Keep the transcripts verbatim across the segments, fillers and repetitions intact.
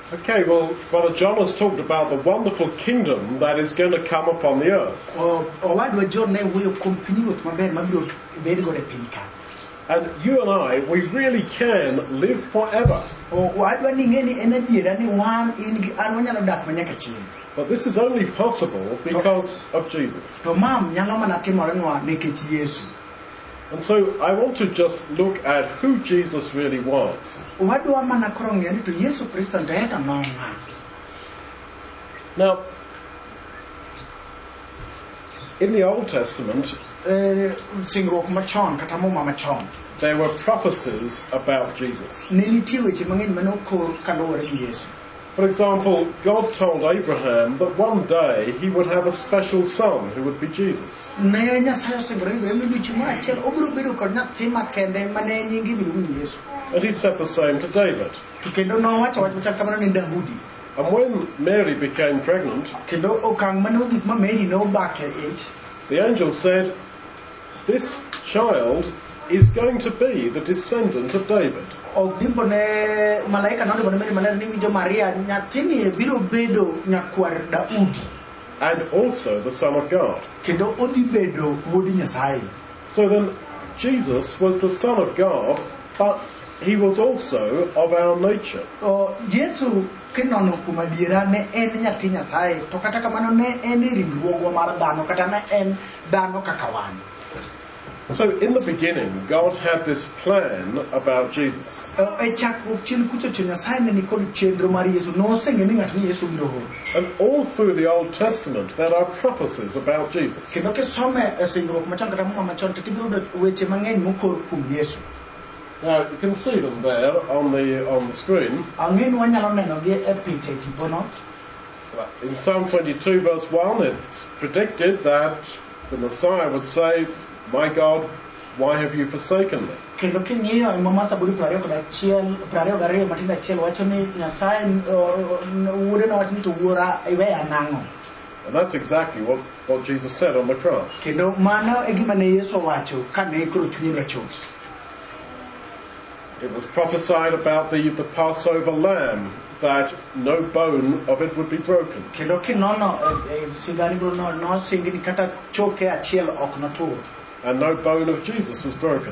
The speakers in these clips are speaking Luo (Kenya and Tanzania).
Okay, well, Brother John has talked about the wonderful kingdom that is going to come upon the earth. And you and I, we really can live forever. But this is only possible because of Jesus. And so I want to just look at who Jesus really was. Now, in the Old Testament, there were prophecies about Jesus. For example, God told Abraham that one day he would have a special son who would be Jesus. And he said the same to David. And when Mary became pregnant, the angel said, "This child is going to be the descendant of David." And also the Son of God. So then, Jesus was the Son of God, but he was also of our nature. So in the beginning, God had this plan about Jesus. And all through the Old Testament, there are prophecies about Jesus. Now, you can see them there on the on the screen. In Psalm twenty-two, verse one, it's predicted that the Messiah would say, "My God, why have you forsaken me?" And that's exactly what, what Jesus said on the cross. It was prophesied about the, the Passover lamb, that no bone of it would be broken. And no bone of Jesus was broken.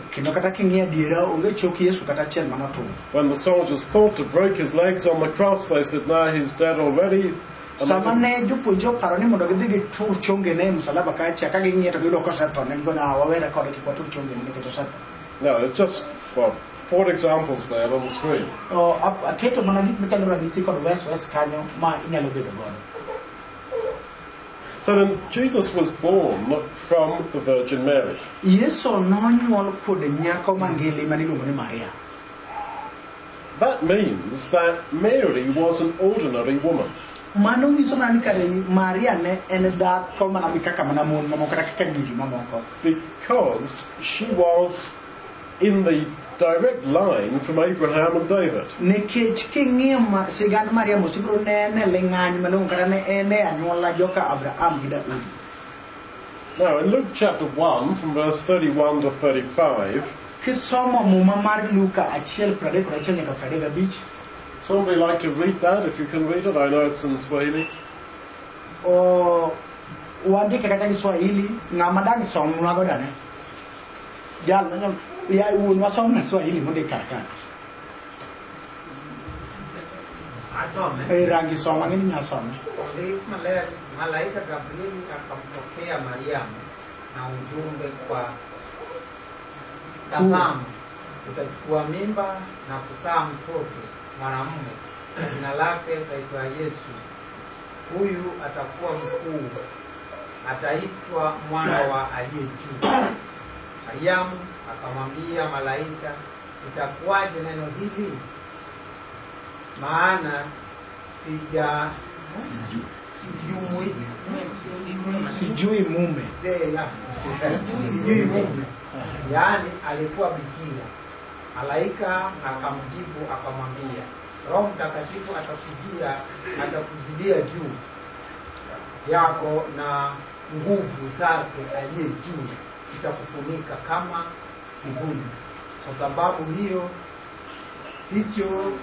When the soldiers thought to break his legs on the cross, they said, "No, he's dead already." No, it's just, well, four examples there on the screen. So then, Jesus was born from the Virgin Mary. That means that Mary was an ordinary woman. Because she was in the direct line from Abraham and David. Now in Luke chapter one, from verse thirty-one to thirty-five, somebody like to read that, if you can read it? I know it's in Swahili. Ya unasoma Swahili mwende kaka. Asome. Eh rangi soma ngini nasoma. Malaika Gabriel akampokea Mariamu na ujumbe kwa tazama, utachukua mimba na kuzaa mtoto mwanamume, jina lake ataitwa Yesu. Huyu atakuwa mkuu, ataitwa mwana wa Aliye Juu. Mariamu akamwambia malaika, "Itakuwaje neno hili? Maana sija sijui sijui mume." Sijui mume. Yaani alikuwa bikira. Malaika akamjibu akamwambia, "Roho Mtakatifu atakujia, atakujilia juu yako na nguvu zake Aliye Juu itakufunika kama kivuli. Kwa sababu hiyo hicho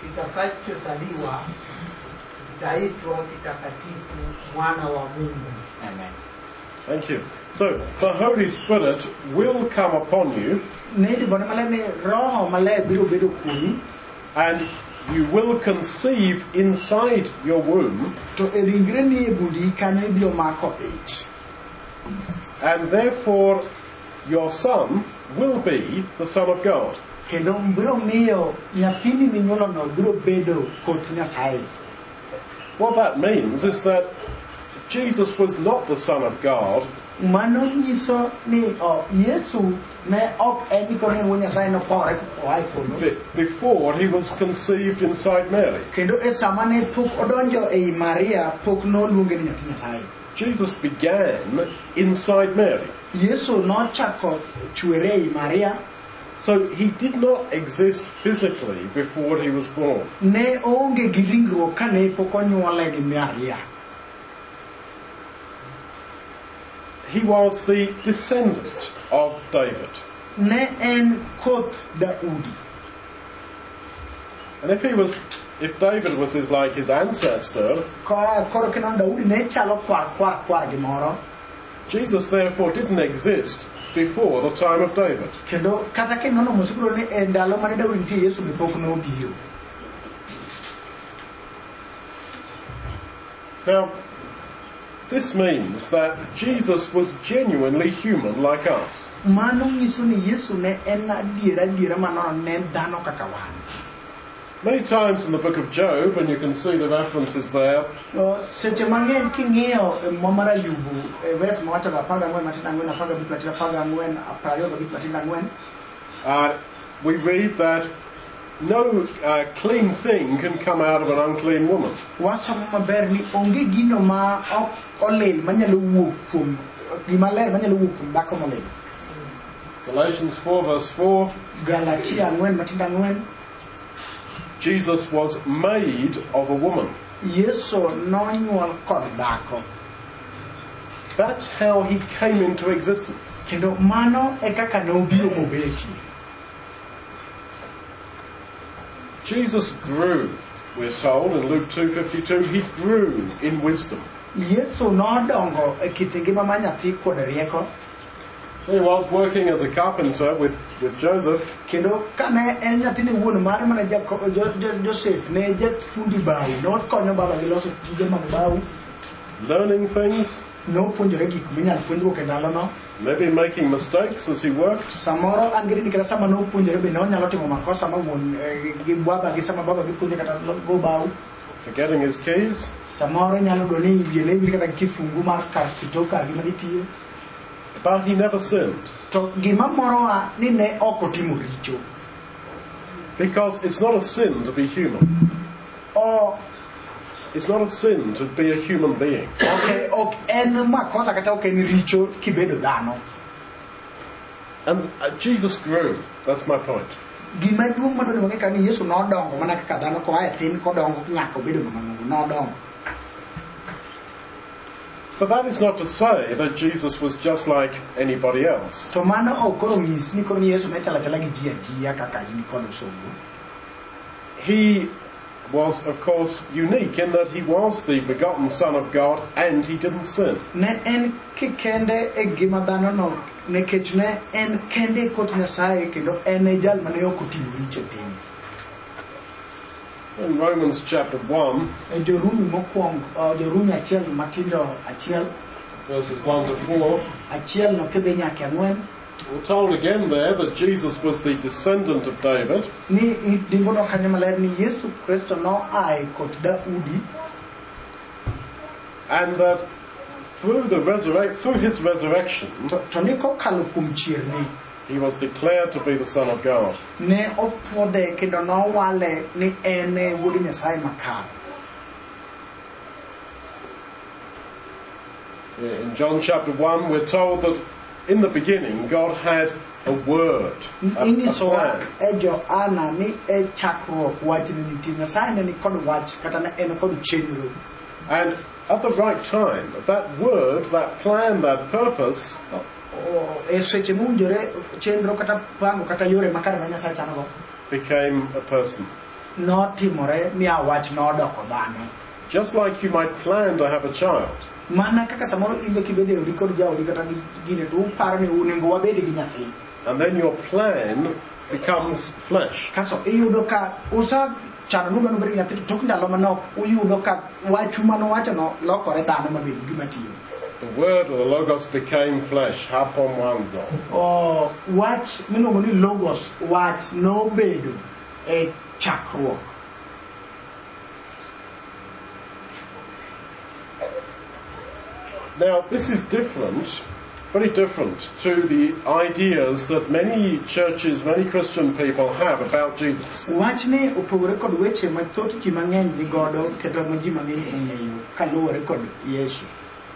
kitakachozaliwa kitaitwa kitakatifu, mwana wa Mungu. Amen. Thank you. So, the Holy Spirit will come upon you, Nedi bona malene roho male biro bedo kuni, and you will conceive inside your womb, to eringre ni budi kanyo biro mako ich. and therefore your son will be the Son of God. Kendo biro miyo nyathini minyuolo no biro bedo koth Nyasaye. What that means is that Jesus was not the Son of God Mano nyiso ni o Yesu ne ok en ko ne wuon Nyasaye no pore ko ai polo. be- before he was conceived inside Mary. Kendo e sama ne pok odonjo ei Maria pok no luonge ni nyathi Nyasaye. Jesus began inside Mary. Yesu nochako chwere ei Maria. So he did not exist physically before he was born. Ne onge gi ringruok kane pok onyuole gi Maria. He was the descendant of David. Ne en koth Daudi. And if he was, if David was his, like his ancestor, Ko koro keno Daudi ne chalo kwar kwar kwar gimoro. Jesus therefore didn't exist before the time of David. Kendo kata ke nono musikuro ne e ndalo mane Daudi nitie Yesu be pok nobiro. Now, this means that Jesus was genuinely human like us. Mano nyiso ni Yesu ne en adiera adiera manono ne en dhano kaka wan. Many times in the book of Job, and you can see the references there, So, seche mang'eny king'iyo mo mar Ayubu e vers mowacho ga apar gang'wen matin ang'wen apar gabich matin apar gang'wen apar ariyo gabich matin ang'wen, uh, we read that no uh, clean thing can come out of an unclean woman. wasomo maber ni onge gino ma ok olil manyalo wuok kuom gima ler manyalo wuok kuom dhako molil. Galatians four verse four, Galatia ang'wen matin ang'wen, Jesus was made of a woman. Yesu nonyuol kod dhako. That's how he came into existence. Kendo mano e kaka nobiro mobetie. Jesus grew, we're told in Luke two fifty-two, he grew in wisdom. Yesu nodongo e kit ngima mar nyathi kod rieko. He was working as a carpenter with, with Joseph, Kendo kane en nyathini wuon mare mane Jacob- Jo- Jo- Joseph ne jafundi bao, nokonyo baba gi loso tije mag bao, learning things, nopuonjore gik minyalo puonjruok e ndalono. maybe making mistakes as he worked. Samoro angiri ni kata sama nopuonjore be nonyalo timo makosa ma wuon eh, gi baba gi sama baba gi puonje kata go bao. Forgetting his keys. Samoro nyalo do ni wiye ne wil kata kifungu mar kar sito kar gima gitiyo. But he never sinned. To gima morowa ni ne ok otimo richo. Because it's not a sin to be human. O It's not a sin to be a human being. ok ok en makosa kata ok en richo kibedo dhano. And uh, Jesus grew. That's my point. Gima duong' madwani wang'e ka ni Yesu nodongo mana kaka dhano koa e tin kodongo nyaka obedo ng'ama ng'ongo nodongo. But that is not to say that Jesus was just like anybody else. To mano ok koro nyis ni koro ni Yesu ne chalo achala gi ji ajiya kaka in kod osongo. He was, of course, unique in that he was the begotten Son of God and he didn't sin. Ne en kikende e gima dhano no nikech ne en kende kot Nyasaye kendo en e jal mane ok otimo richo e piny. In Romans chapter one, E Jorumi mokwongo, Jorumi achiel matindo achiel, verses one to four, achiel no kidhi nyaka ang'wen, we're told again there that Jesus was the descendant of David, ni dimbono kanyo maler ni Yesu Kristo no ae koth Daudi, and that through the resurrect through his resurrection, to, to ni kokalo kuom chierne he was declared to be the Son of God. ne opuodhe kendo nowale ni en e wuod Nyasaye makare. In John chapter one, we're told that in the beginning God had a word, a, a Inyisowa plan. e Johana ni e chakruok wach ne nitie, Nyasaye ne ni kod wach kata ne en kod chenro. And at the right time, that word, that plan, that purpose O- e seche mowinjore chenro kata pango kata yore makare ma Nyasaye chanogo became a person. notimore miya wach nodoko dhano. Just like you might plan to have a child. Mana kaka samoro imbe kibede odi kod jaodi kata gine to uparo ni unengo wabede gi nyathi. And then your plan becomes flesh. Kaso iyudo ka usa chano nuga no beri nyathi tok ndalo manok uyudo ka wachu mano wacho no lokore dhano mabedo gima tiyo. The word or the logos became flesh. Hapon wanzo. Oh, wach miluongo ni logos wach nobedo e chakruok. Now, this is different, very different to the ideas that many churches, many Christian people have about Jesus. Wachne opogore kod weche mathoth ji mang'eny ni godo kendo ma ji mang'eny ong'eyo kaluwore kod Yesu.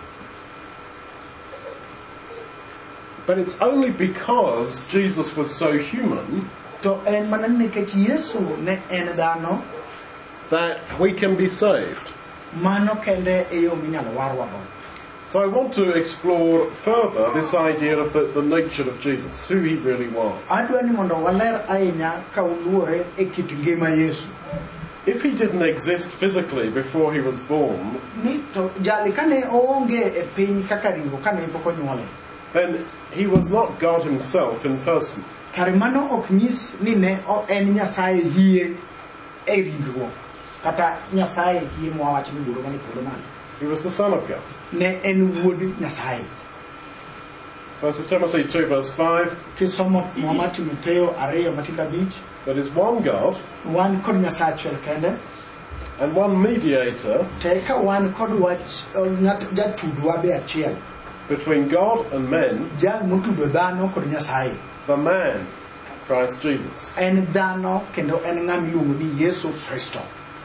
But it's only because Jesus was so human to en mana nikech Yesu ne en dhano that we can be saved. Mano kende e yo minyalo warwa go. So I want to explore further this idea of the, the nature of Jesus, who he really was. Adwa ni mondo waler ahinya ka uluore e kit ngima Yesu. If he didn't exist physically before he was born, Ni to jali kane oonge e piny kaka ringo kane pok onyuole, then he was not God himself in person. kare mano ok nyis ni ne o en Nyasaye hie e ringruok kata Nyasaye hie mwawacho ni buro mani polo malo. He was the Son of God. Ne en wuod Nyasaye. First Timothy two verse five, Kisomo Mama Timotheo ariyo matinda abich, there is one God wan kod Nyasaye achiel kende, and one mediator teka wan kod wach ng'at jatudwa be achiel, between God and men, jal motudo dhano kod Nyasaye. the man, Christ Jesus. En dhano kendo en ng'ama iluongo ni Yesu Kristo.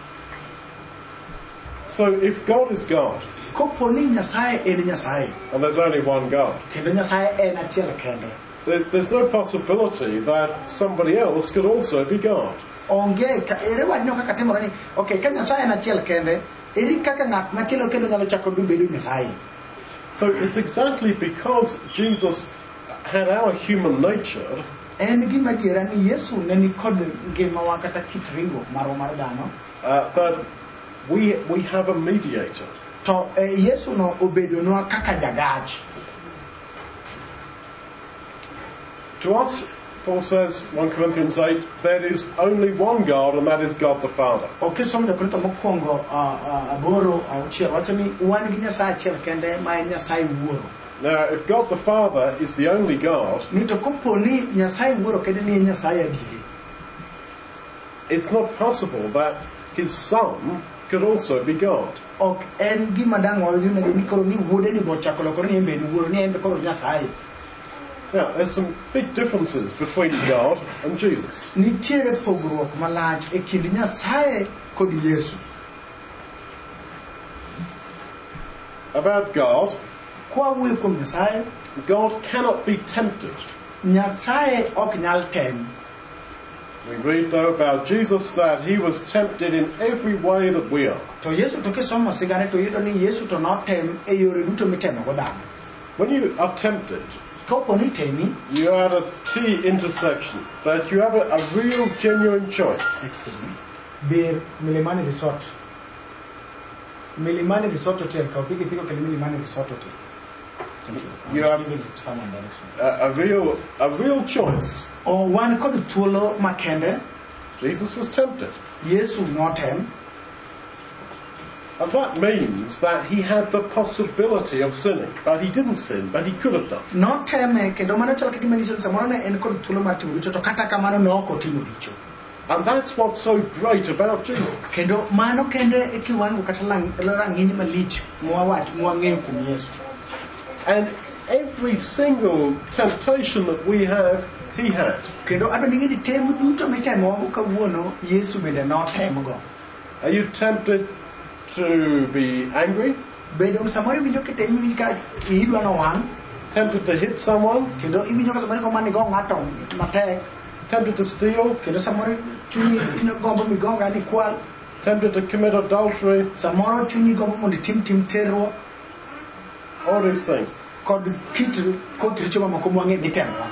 So if God is God, Kopo ni Nyasaye en Nyasaye, and there's only one God, kendo Nyasaye en achiel kende, there- there's no possibility that somebody else could also be God. onge ka ere wachno kaka timore ni okay ka Nyasaye en achiel kende, ere kaka ng'at machielo kendo nyalo chako bedo Nyasaye. So it's exactly because Jesus had our human nature En gima diera ni Yesu ne ni kod ngimawa kata kit ringruok marwa mar dhano, uh, that we we have a mediator. to eh, Yesu no obedonwa kaka jagaj. To us, Paul says, First Corinthians eight, there is only one God, and that is God the Father. Okisomo Jokorinto mokwongo ah, ah, aboro auchiel wacho ni wan gi Nyasaye achiel kende ma en Nyasaye wuoro. Now, if God the Father is the only God, Ni to kopo ni Nyasaye wuoro kende ni en Nyasaye adieri, it's not possible that his Son could also be God. ok en gima dang' wayudo ni koro ni wuode ni bochako lokore ni en be en wuoro ni en be koro Nyasaye. Now, there's some big differences between God and Jesus. Nitiere pogruok malach e kind Nyasaye kod Yesu. About God, Kwa wuoyo kuom Nyasaye, God cannot be tempted. Nyasaye ok nyal tem. We read, though, about Jesus that he was tempted in every way that we are. To Yesu to kisomo sigane to yudo ni Yesu to notem e yore duto mitemo go dhano. When you are tempted, Kopo ni temi, you are at a T intersection, that you have a, a real, genuine choice. excuse me, bir Milimani Resort. Milimani Resort Hotel, ka upige piko kele Milimani Resort Hotel. Thank you. I'm You just have- giving someone direction. A, a real, a real choice. O wan kod thuolo makende, Jesus was tempted. Yesu notem, And that means that he had the possibility of sinning. But he didn't sin, but he could have done. noteme kendo mano chalo kaka manyiso ni samoro ne en kod thuolo mar timo richo to kata kamano ne ok otimo richo. And that's what's so great about Jesus. Kendo mano kende e kiwango kata lang- rang'iny malich mwawach mwang'eyo kuom Yesu. And every single temptation that we have, he had. Kendo adwa ni ng'e ni tem duto mitemowago kawuono Yesu bende notemgo. Are you tempted to be angry? Bende samoro iwinjo kitemi iwinjo ka idwa nowang', Tempted to hit someone? kendo iwinjo ka samoro igombo ni go ng'ato matek, Tempted to steal? kendo samoro chunyi gombo migo ng'ani kwal, Tempted to commit adultery? samoro chunyi gombo mondo itim tim terruok, All these things. kod kit koth richo mamoko mwang'e nitemowago.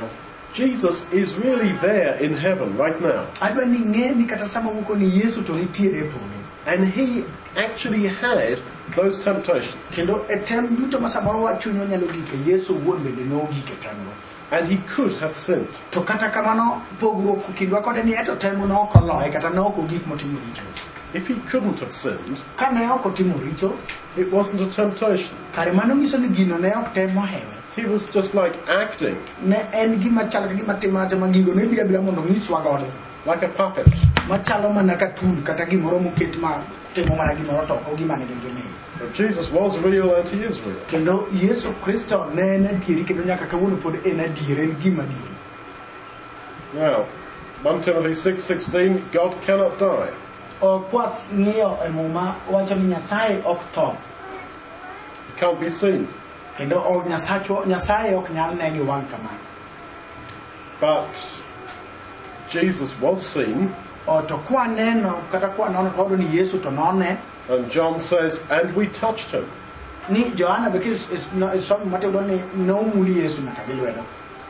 Jesus is really there in heaven right now. adwa ni ng'e ni kata sama moko ni Yesu to nitiere e polo. And he actually had those temptations. Kendo e tem duto ma samoro wa chunyo nyalo gike, Yesu wuon bende nogike temno. And he could have sinned. To kata kamano pogruok kindwa kode ni eto temo no ok oloye kata no ok ogik motimo richo. If he couldn't have sinned, Ka ne ok otimo richo, it wasn't a temptation. kare mano nyiso ni gino ne ok temo hewe. He was just like acting, Ne en gima chal gima timate ma gigo ne bira bira mondo nyiswa godo. like a puppet. Machalo mana katun kata gimoro moket ma timo mana gimoro to ok gima ne gengene. But Jesus was real and he is real. Kendo Yesu Kristo ne en adieri kendo nyaka kawuono pod en adieri, en gima adieri. Now, First Timothy six sixteen, God cannot die. Okwas ng'iyo e muma wacho ni Nyasaye ok tho. He can't be seen. Kendo o Nyasacho Nyasaye ok nyal ne gi wang' kama. But Jesus was seen, O to kwa neno kata kwa nono to ni Yesu to none. and John says, and we touched him. Ni Johanna because it's no it's something Mateo don no muli Yesu nyaka gi lwedo.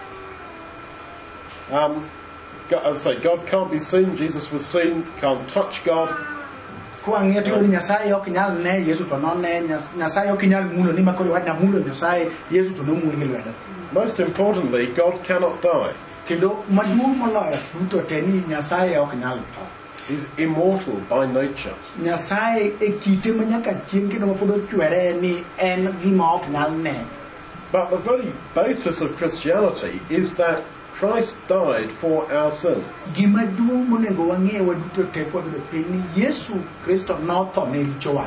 Um, God, as I say, God can't be seen. Jesus was seen. Can't touch God. Kwa ng'iyo to ni Nyasaye ok nyal ne Yesu to none, Nyasaye ok nyal mulo ni makoro wach na mulo Nyasaye, Yesu to no muli gi lwedo. Most importantly, God cannot die. Kendo maduong' moloyo duto te ni Nyasaye ok nyal tho. He's immortal by nature. Nyasaye e kite ma nyaka chieng' kendo ma pod ochwere ni en gima ok nyal ne. But the very basis of Christianity is that Christ died for our sins. Gima duong' monego wang'e waduto te kwa bedo piny ni Yesu Kristo notho ne richowa.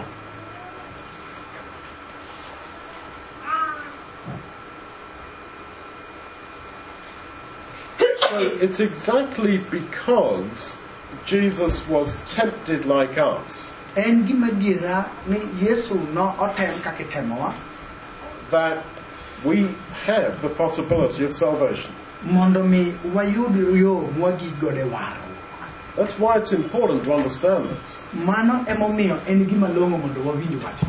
So it's exactly because Jesus was tempted like us En gima dira ni Yesu no otem kaka itemowa that we have the possibility of salvation. mondo mi wayud yo mwagik gode waro. That's why it's important to understand this. Mano emomiyo en gima long'o mondo wawinj wachno.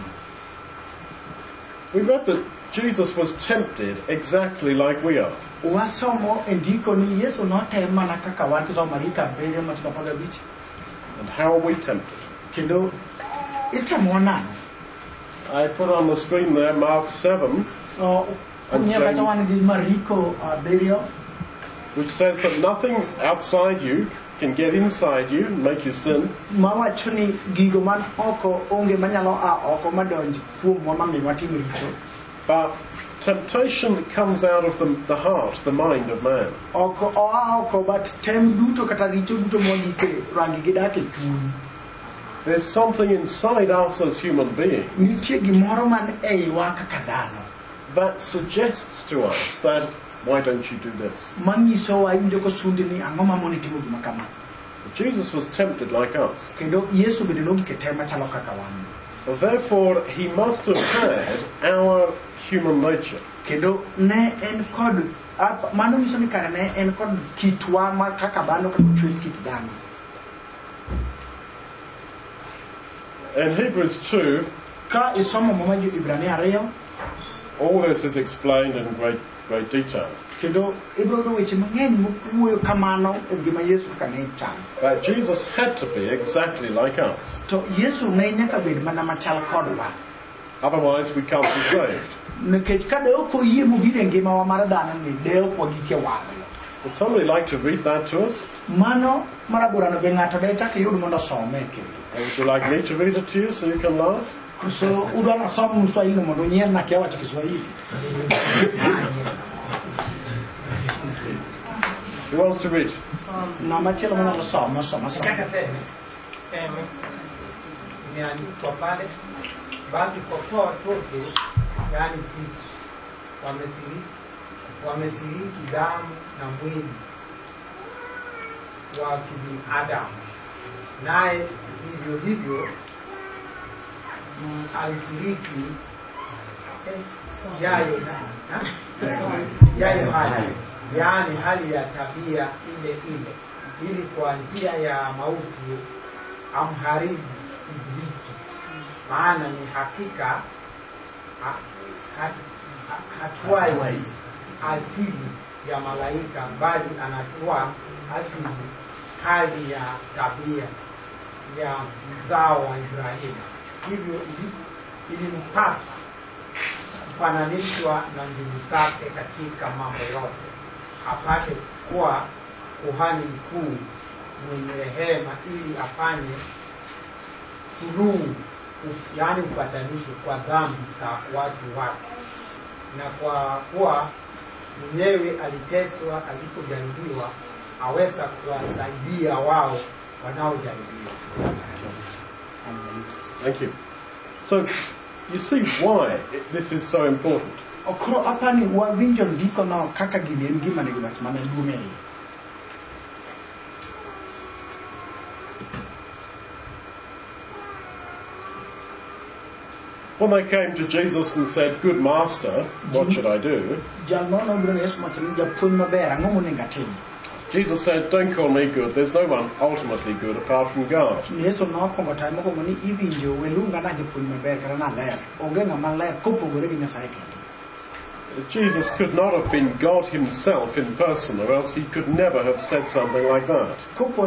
We read that Jesus was tempted exactly like we are. Wasomo e ndiko ni Yesu notem mana kaka wan kisomo Mariko abiriyo machiko apar gabich. And how are we tempted? Kendo itamowa nang'o? I put on the screen there Mark seven, Kung'iyo kata wan gi Mariko abiriyo, which says that nothing outside you can get inside you and make you sin, mawacho ni gigo man oko onge manyalo a oko madonj kuomwa mamiyo watimo richo. but temptation comes out of the, the heart, the mind of man. Oko oa oko but tem duto kata richo duto mwagike rangi gidak e chuny. There's something inside us as human beings Nitie gimoro man eiwa kaka dhano that suggests to us that, why don't you do this? manyisowa iwinjo kosundi ni ang'o mamoni timo gima kama. Jesus was tempted like us. Kendo Yesu bende nogike tem machalo kaka wan. Therefore, he must have had our human nature. Kendo ne en kod ap- mano nyiso ni kare ne en kod kitwa ma kaka dhano kaka ochwe kit dhano. In Hebrews two, Ka isomo mama jo Ibrania ariyo, all this is explained in great, great detail. kendo ibro do weche mang'eny mokuoyo kamano e ngima Yesu kaka ne chal. That Jesus had to be exactly like us. To Yesu ne nyaka bed mana machal kodwa. Otherwise, we can't be saved. Nikech ka de ok oyie mobiro e ngimawa mar dhano ni de ok wagike wang'. Would somebody like to read that to us? Mano maraburano be ng'ato de chak yud mondo some kendo. Or would you like me to read it to you so you can laugh? So udwa nasom Mswahili mondo nyier na kia wacho Kiswahili. Who wants to read? Na machielo manyalo somo somo somo. Nataka sema em, imeandikwa pale, basi kwa kuwa watoto, yaani sisi wamesiriki wamesiriki damu na mwili wa kibinadamu, naye vivyo hivyo mm, alisiriki eh, yayo na yayo hali, yaani hali ya tabia ile ile, ili kwa njia ya mauti amharibu Ibilisi. Maana ni hakika ha- ha- ha- hatuai asili ya malaika, bali anatoa asili, hali ya tabia ya mzao wa Ibrahimu. Hivyo ilimpasa kufananishwa na ndugu zake katika mambo yote, apate kuwa kuhani mkuu mwenye rehema, ili afanye suluhu, yaani upatanisho kwa dhambi za watu wake. Na kwa kuwa mwenyewe aliteswa alipojaribiwa, aweza kuwasaidia wao wanaojaribiwa. Thank you. So, you see why this is so important. Okro apani wawinjo ndiko na kaka gini ngima ni gima chimane lume. When they came to Jesus and said, "Good master, what should I do?" Jesus said, "Don't call me good. There's no one ultimately good apart from God." Jesus could not have been God himself in person, or else he could never have said something like that.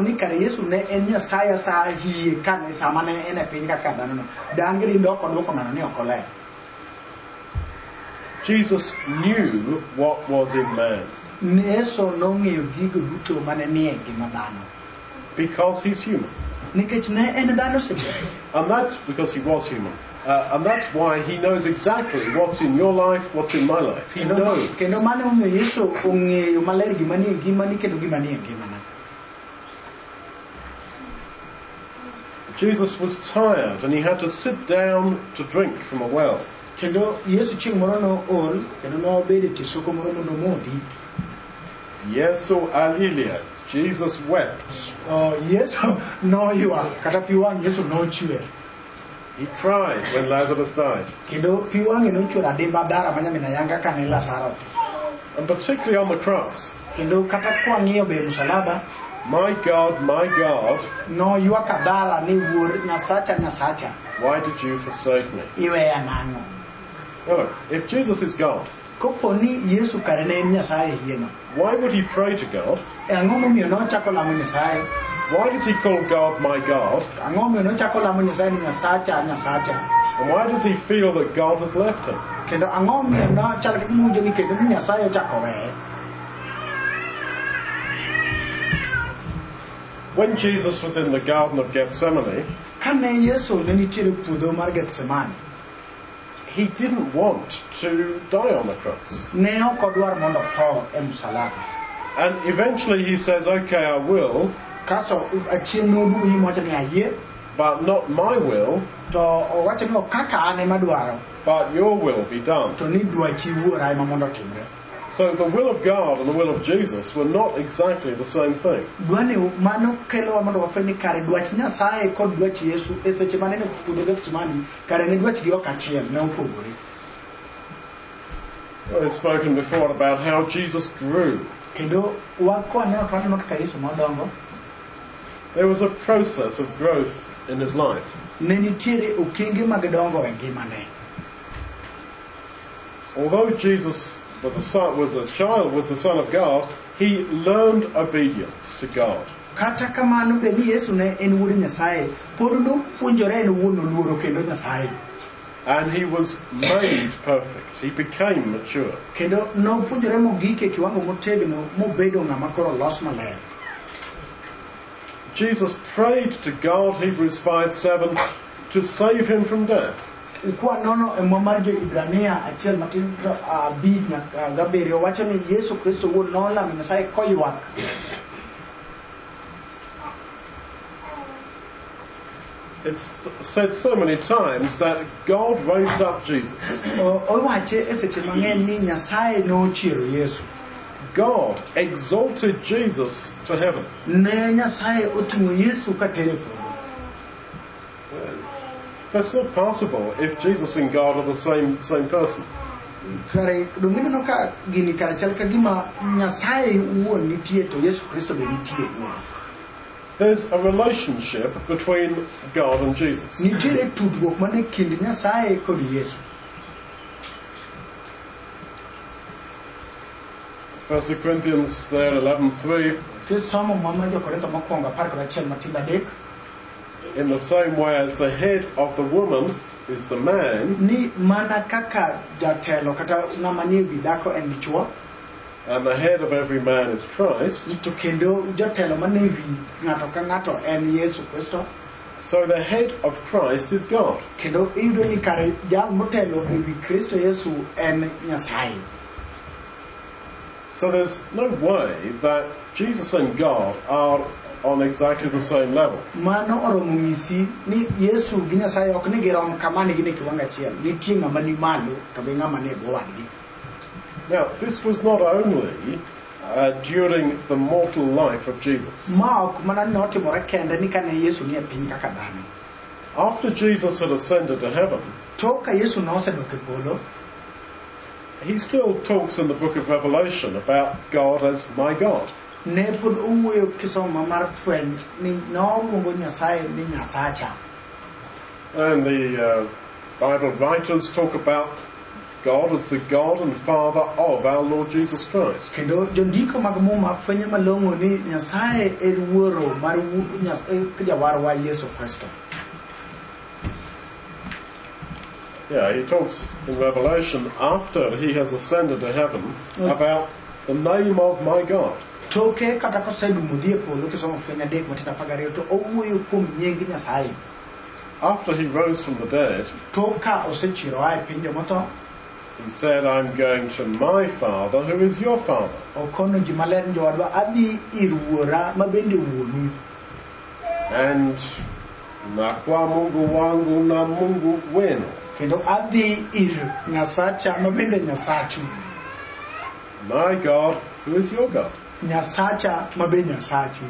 Jesus knew what was in man. Because he's human. And that's because he was human. Uh, and that's why he knows exactly what's in your life, what's in my life. He knows. Jesus was tired and he had to sit down to drink from a well. Yesu alilia. Jesus wept. Oh, yes. No, you are. Katapiwang Yesu no chue. He cried when Lazarus died. And particularly on the cross. My God, my God, why did you forsake me? Oh, if Jesus is God, why would he pray to God? Why does he call God my God? And why does he feel that God has left him? When Jesus was in the Garden of Gethsemane, he didn't want to die on the cross. And eventually he says, "Okay, I will. But not my will, but your will be done." So the will of God and the will of Jesus were not exactly the same thing. I've spoken before about how Jesus grew. There was a process of growth in his life. Although Jesus was a son, was a child, was the Son of God, he learned obedience to God. And he was made perfect. He became mature. Jesus prayed to God, Hebrews five seven, to save him from death. It's said so many times that God raised up Jesus. God exalted Jesus to heaven. That's not possible if Jesus and God are the same same person. There's a relationship between God and Jesus. First Corinthians there, eleven three. kisomo mama jokorintho mokwongo apar kod achiel matindo adek. In the same way as the head of the woman is the man, Ni mana kaka jatelo kata ng'ama nie wi dhako en dichuo. and the head of every man is Christ, To kendo jatelo manie wi ng'ato ka ng'ato en Yesu Kristo. so the head of Christ is God. Kendo iyudo ni kare jal motelo e wi Kristo Yesu en Nyasaye. So there's no way that Jesus and God are on exactly the same level. Mano oromo nyisi ni Yesu gi Nyasaye ok ni girom kama ni gin e kiwango achiel. Nitie ng'ama ni malo to gi ng'ama ni e bwo wadgi. Now, this was not only uh, during the mortal life of Jesus. Ma ok mana ne otimore kende ni kane Yesu ni e piny kaka dhano. After Jesus had ascended to heaven, Tok ka Yesu nosedok e polo, he still talks in the book of Revelation about God as my God. ne pod owuoyo kisomo mar fweny ni noluongo Nyasaye ni Nyasacha. And the uh, Bible writers talk about God as the God and Father of our Lord Jesus Christ. Kendo jondiko mag muma fwenyo malong'o ni Nyasaye en wuoro mar jawarwa Yesu Kristo. Yeah, he talks in Revelation after he has ascended to heaven about the name of my God. Toke kata kosedumo dhi e polo kisomo fweny adek matindo apar gariyo to owuoyo kuom nying Nyasaye. After he rose from the dead, Tok ka osechiro oa e piny jomotho, he said, I'm going to my Father who is your Father. okono ji maler ni jowadwa adhi ir wuora ma bende wuonu. And na kwa Mungu wangu na Mungu wenu. Kendo adhi ir Nyasacha ma bende Nyasachu. My God who is your God. Nyasacha ma bende Nyasachu.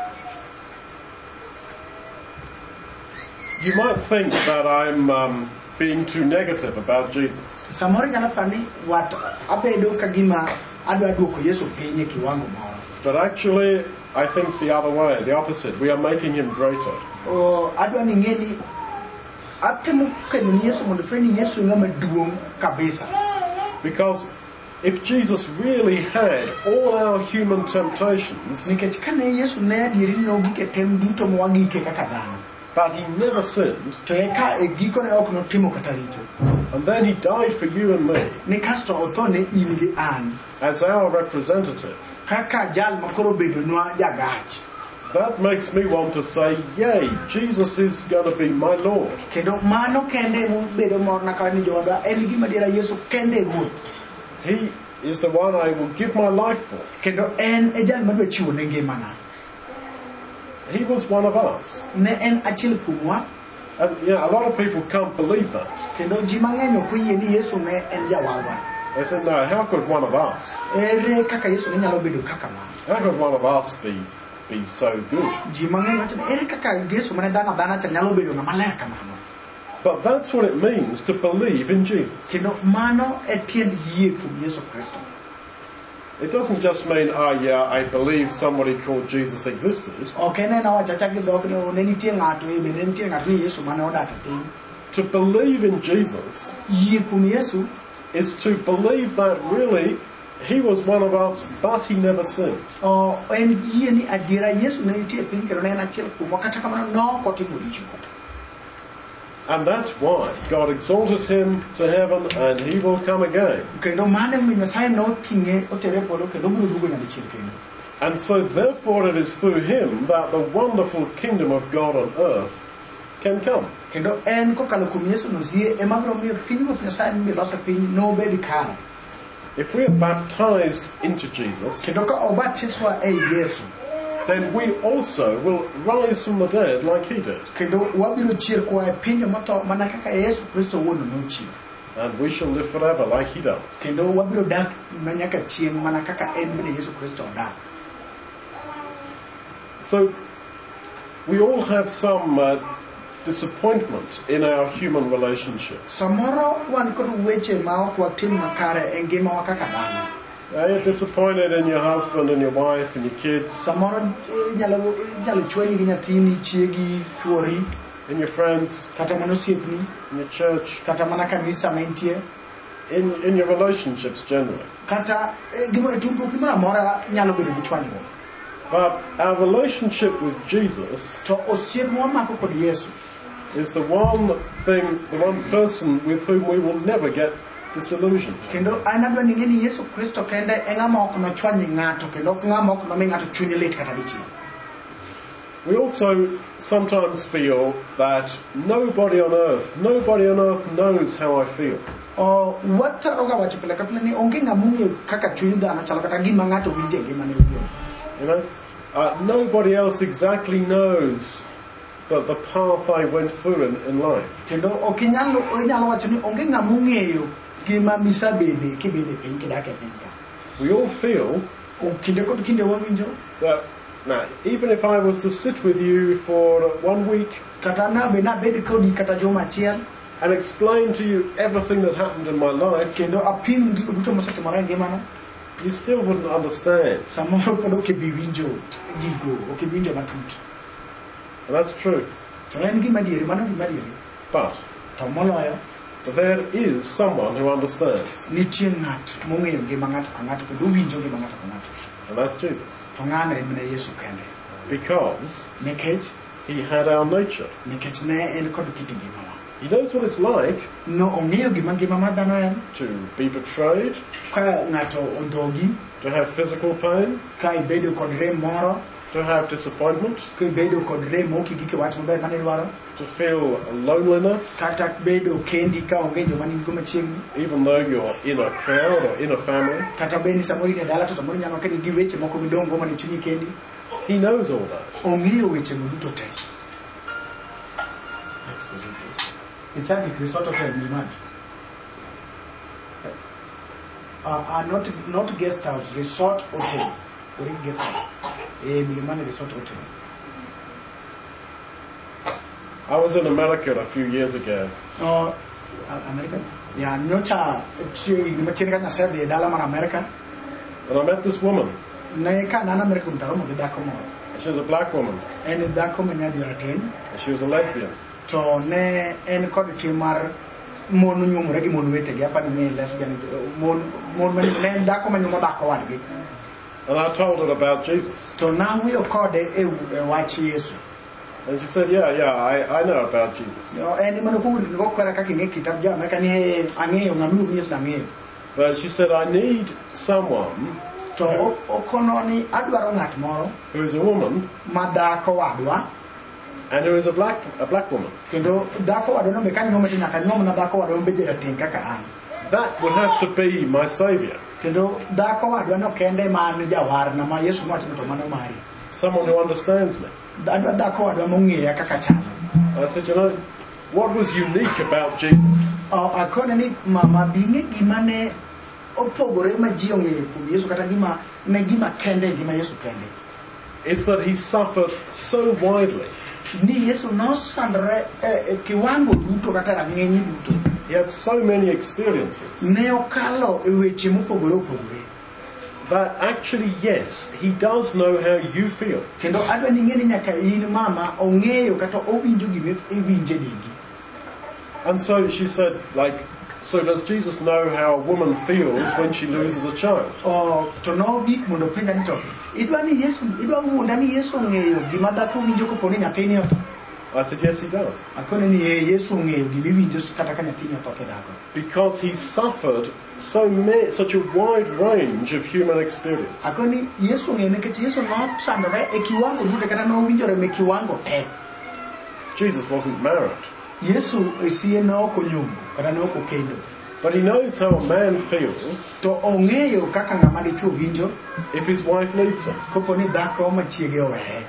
You might think that I'm um, being too negative about Jesus. Samoro nyalo pani wat abedo kagima adwa duoko Yesu piny e kiwango moro. But actually, I think the other way, the opposite. We are making him greater. O adwa ni ng'eni atemo kenyo ni Yesu mondo fwe ni Yesu ng'ama duong' kabisa. Because if Jesus really had all our human temptations, Nikech kane Yesu ne adieri ni ogike tem duto mwagike kaka dhano, but he never sinned, to eka e gikone ok notimo kata richo. and then he died for you and me Ni kasto otho ne in gi an as our representative, kaka jal makoro bedonwa jagach. that makes me want to say, yay, Jesus is going to be my Lord. Kendo mano kende bedo morna ka ni jowadwa en gima diera Yesu kende ruoth. He is the one I will give my life for. Kendo en e jal madwa chiwo ne ngimana. He was one of us. Ne en achiel kuomwa. And you know, a lot of people can't believe that. Kendo ji mang'eny ok oyie ni Yesu ne en jawarwa. They say, no, how could one of us, Ere kaka Yesu ne nyalo bedo kaka ma. how could one of us be, be so good? Ji mang'eny wacho ni ere kaka Yesu mane dhano dhana cha nyalo bedo ng'ama ler kamano. But that's what it means to believe in Jesus. Kendo mano e tiend yie kuom Yesu Kristo. It doesn't just mean, oh yeah, I believe somebody called Jesus existed. Ok en en awachacha gi dhok ni ne nitie ng'ato e bende nitie ng'ato ni Yesu mane odak e piny. To believe in Jesus Yie kuom Yesu is to believe that really he was one of us, but he never sinned. o en yie ni adiera Yesu ne nitie e piny kendo ne en achiel kuomwa kata kamano nok otimo richo. And that's why God exalted him to heaven and he will come again. Kendo mane mi Nyasaye noting'e otere e polo kendo obiro duogo nyadichiel kendo. And so therefore it is through him that the wonderful kingdom of God on earth can come. Kendo en kokalo kuom Yesu nosie ema biro miyo pinyruoth Nyasaye miloso piny nobed kare. If we are baptized into Jesus, Kendo ka obatiswa ei Yesu, then we also will rise from the dead like he did. kendo wabiro chier koa e piny jomotho mana kaka Yesu Kristo wuon nochier. And we shall live forever like he does. Kendo wabiro dak manyaka chieng' mana kaka en bende Yesu Kristo odak. So we all have some uh, disappointment in our human relationships. Samoro wan kod weche ma ok watim makare e ngimawa kaka dhano. Are you disappointed in your husband and your wife and your kids, Samoro inyalo inyalo chwenyi gi nyathini, chiegi, chuori, in your friends, kata mana osiepni, in your church? kata mana kanisa ma intie. in, in your relationships generally. kata eh, gima tudruok moro amora nyalo bedo gi chwanyruok. But our relationship with Jesus To osiep mwamako kod Yesu is the one thing, the one person with whom we will never get disillusioned. kendo an adwa ni ng'e ni Yesu Kristo kende e ng'ama ok nochwany ng'ato kendo ok ng'ama ok nomi ng'ato chunye lit kata dichiel. We also sometimes feel that nobody on earth, nobody on earth knows how I feel. O wataroga wacho pile ka pile ni onge ng'ama ong'eyo kaka chuny dhano chalo kata gima ng'ato winjo e ngimane owuon. You know, uh, nobody else exactly knows the, the path I went through in, in life. Kendo ok inyalo inyalo wacho ni onge ng'ama ong'eyo gima misabede kibede piny kidak e piny ka. We all feel O kinde kod kinde wawinjo that now, even if I was to sit with you for one week kata nabe nabed kodi kata juma achiel and explain to you everything that happened in my life, kendo apim gigo duto mosetimore e ngimana, you still wouldn't understand. samoro pod ok ibi winjo gigo, ok ibi winjo matut. And that's true. To en gima diere, mano gima diere. But To moloyo there is someone who understands, nitie ng'at mong'eyo ngima ng'ato ka ng'ato kendo winjo ngima ng'ato ka ng'ato. and that's Jesus. To ng'ano en mana Yesu kende. Because Nikech he had our nature. nikech ne en kod kit ngimawa. He knows what it's like No ong'eyo gima ngima mar dhano en. to be betrayed, Ka ng'ato ondhogi, to have physical pain, ka ibedo kod rem moro, to have disappointment, ka ibedo kod rem moki gike wach maber mane idwaro, to feel loneliness, kata bedo kendi ka onge joma nigi go machiegni, even though you're in a crowd or in a family. kata beni samoro in e dala to samoro nyalo kedi gi weche moko midong' go mane chunyi kendi. He knows all that. Ong'eyo weche go duto te. Islamic Resort Hotel ni mad. Uh, uh, not not guest house, resort hotel. Or guest house. Eh, Milimani Resort Hotel. I was in America a few years ago, Oh, uh, America? Yeah, nyocha nimechini kanya sabi e dala mar America. and I met this woman. Na ka nana America mtaro mo dako mo. She was a black woman, En dako manya diratin. and she was a lesbian. To ne en kod timar monu nyumore gi monu wetegi apa ni lesbian mon mon man ne dako manyumo dako wadgi. And I told her about Jesus. To na wuyo kode e wach Yesu. And she said, yeah, yeah, I, I know about Jesus. No, en mano kuri ngo kwera kaka nge kitab ja America ni ang'eyo ng'amu Yesu ang'eyo. But she said, I need someone To okono ni adwaro ng'at moro who is a woman ma dhako wadwa and who is a black a black woman. kendo dhako wadwa no be kanyuome ni nyaka nyuom na dhako wadwa be jarating kaka an. That would have to be my saviour. Kendo dhako wadwa no kende ma an jawarna ma Yesu nowacho ni to mano mari. Someone who understands me. Adwa dhako wadwa mong'eya kaka chalo. I said, you know, what was unique about Jesus? Akone ni mama binge gima ne opogore ma ji ong'eyo kuom Yesu kata gima ne gima kende gima Yesu kende. It's that he suffered so widely. Ni Yesu nosandore e kiwango duto kata rang'iny duto. He had so many experiences Ne okalo e weche mopogore opogore. that actually, yes, he does know how you feel. Kendo adwa ni ng'e ni nyaka in mama ong'eyo kata owinjo gima iwinje dendi. And so she said, like, so does Jesus know how a woman feels when she loses a child? O to no gik mondo penja ni to idwa ni Yesu idwa wuonda ni Yesu ong'eyo gima dhako winjo kopo ni nyathini otho. I said, yes, he does. Akone ni eh, Yesu ong'eyo gima iwinjo kata ka nyathini otho kedako. Because he suffered so ma- such a wide range of human experience. Akoni Yesu ong'eyo nikech Yesu nosandore e kiwango duto kata nowinjore me kiwango te. Jesus wasn't married. Yesu siye ne ok onyombo kata ne ok okendo. But he knows how a man feels To ong'eyo kaka ng'ama dichuo winjo if his wife leaves him. kopo ni dhako machiege oweye.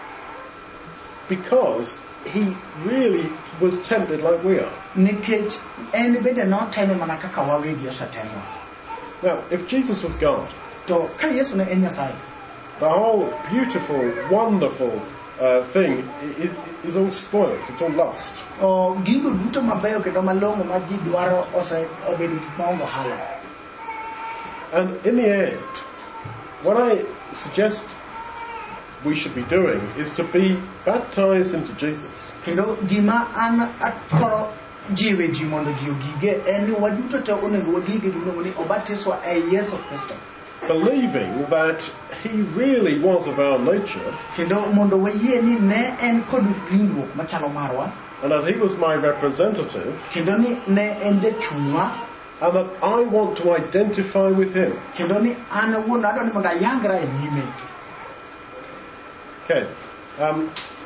Because he really was tempted like we are. Nikech en bende notemo mana kaka wawegi osetemo. Now, if Jesus was God, To ka Yesu ne en Nyasaye, the whole beautiful, wonderful uh, thing is, is all spoiled. It's all lost. o gigo duto mabeyo kendo malong'o ma ji dwaro ose obedo gik maonge ohala. And in the end, what I suggest we should be doing is to be baptized into Jesus. Kendo gima an atoro jiwe ji mondo ji ogige en ni waduto te onego wagige gimiluongo ni obatiswa e Yesu Kristo. Believing that he really was of our nature, kendo mondo wayie ni ne en kod ringruok machalo marwa, and that he was my representative, kendo ni ne en jachung'wa, and that I want to identify with him. kendo ni an awuon adwa ni mondo ayangra e nyime. Okay. Um,